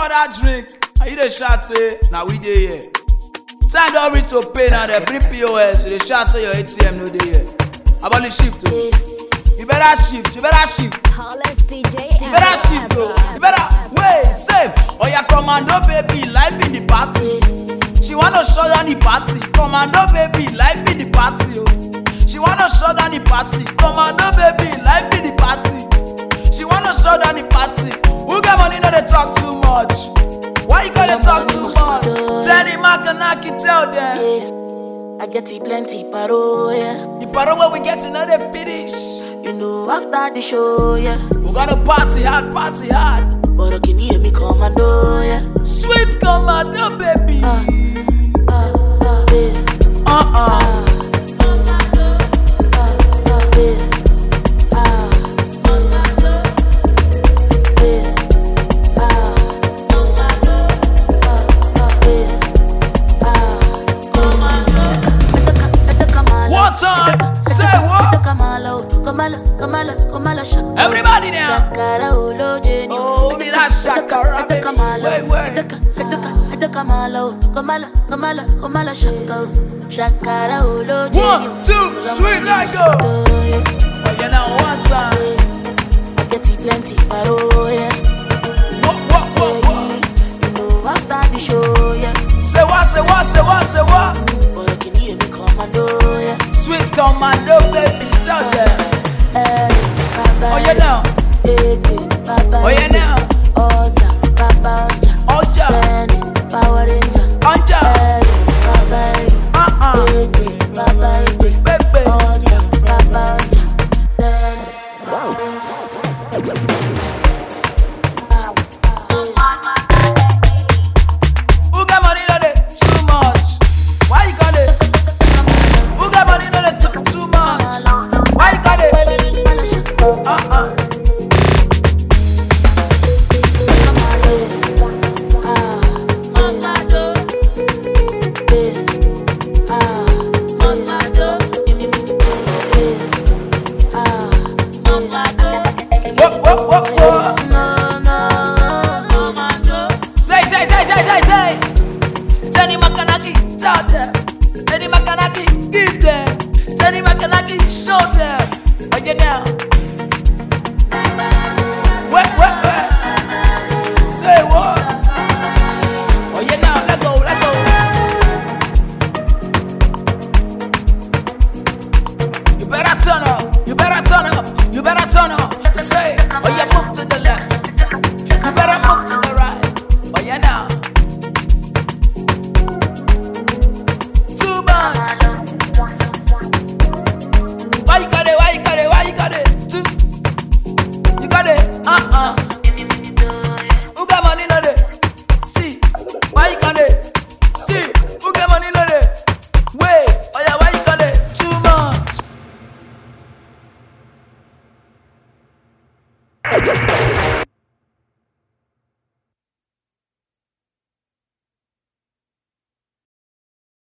pour that drink, and you dey shout say, "Now we dey here." Time don reach to pay now. They bring POS. You dey shout say your ATM no dey here. About the shift too. You better shift. You better shift. Tallest DJ You better shift too. You better wait. Same. Oh yeah, commando baby, life in the party. She wanna shut down the party. Commando baby, life in the party. Oh. She wanna shut down the party. Commando baby, life in the party. She wanna shut down the party. Who get money no dey talk too much? Why you gonna talk too much? Tell the Makanaki, tell them. I get it plenty paro, yeah. The part where we get to know they finish. You know after the show, yeah. We gonna party hard, party hard. But can you hear me commando, yeah. Sweet commando baby. This, this, One time, say what? Everybody now. Oh, me that shakara, baby. Wait. One, two, three, let go. Oh, you know one time. I get it plenty paro, yeah. What? You know after the show, yeah. Say what? But can you hear me commando, yeah. Sweet commando, baby, tell them. Oh, you know. Oh, you know. Oja. Power Ranger. Oja. Baby. Who got money no dey too much? Why you got it? Who got money no dey talk too much? Why you got it? What? Say. Tell the Makanaki, tell them. Tell the Makanaki, give them. Tell the Makanaki, show them. Oh, you know. Wait. Say what? Oh, you know. Let go. You better turn up. Say, oh, you move to the left. You better move to the right. Oh, you know. Too much. Why you got it? You got it. Who got money no dey? See. Why you got it? See. Who got money no dey? Wait. Oh yeah, why you got it? Too much.